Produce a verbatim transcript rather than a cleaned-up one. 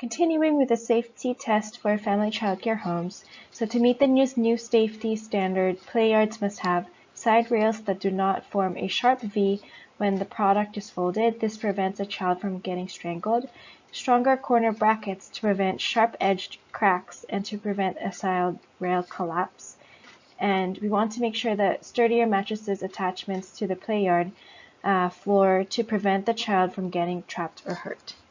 Continuing with the safety test for family childcare homes, so to meet the new, new safety standard, play yards must have side rails that do not form a sharp V when the product is folded. This prevents a child from getting strangled. Stronger corner brackets to prevent sharp-edged cracks and to prevent a side rail collapse. And we want to make sure that sturdier mattresses attachments to the play yard uh, floor to prevent the child from getting trapped or hurt.